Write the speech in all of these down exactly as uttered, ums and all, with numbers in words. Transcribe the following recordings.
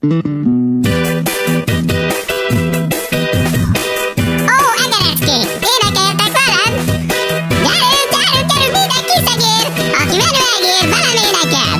Ó, egereckék, énekeltek velem? Gyerünk, gyerünk, gyerünk, minden kiszegér, aki menő egér, velem énekel.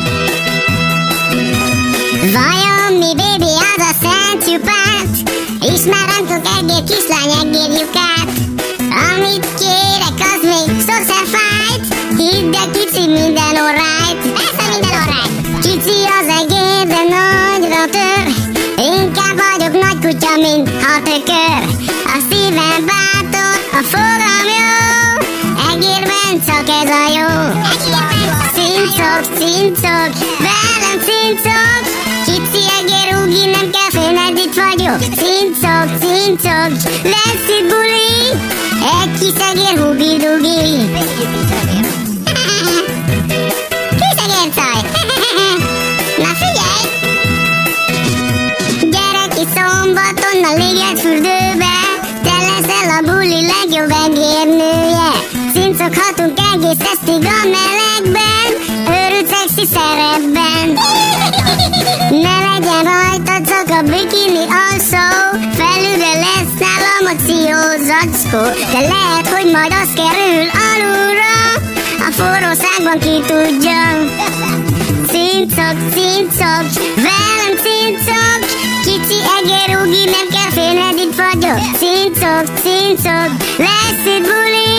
Vajon mi, bébi, az a szent csupát? Ismerem egér, kislány egér lyukát. Amit kérek, az még szószer fájt. Hidd el, kicsi, minden alright. Persze minden alright. Kicsi az egér, de nagyra tör. Inkább vagyok nagy kutya, mint hatökör. A szívem bátor, a fogam jó. Egérben csak ez a jó. Cincog, cincog, velem cincog. Kicsi egér, ugi, nem kell félned, itt vagyok. Cincog, cincog, lesz itt buli. Egy kis egér, hubi-dugi. Kisegércaj! Na figyelj! Gyere ki szombaton a ligetfürdőbe. Te leszel a buli legjobb egérnője. Cincoghatunk egész estig a melegben. Őrült szexi szerepben. Ne legyen rajta csak a bikini alsó. Felülre lesz nálam a ciózacskó. De lehet, hogy majd az kerül alulra. A forróságban ki tudja. Cincog, cincog, velem cincog. Kicsi egér, ugi, nem kell félned, itt vagyok. Cincog, cincog, lesz itt buli.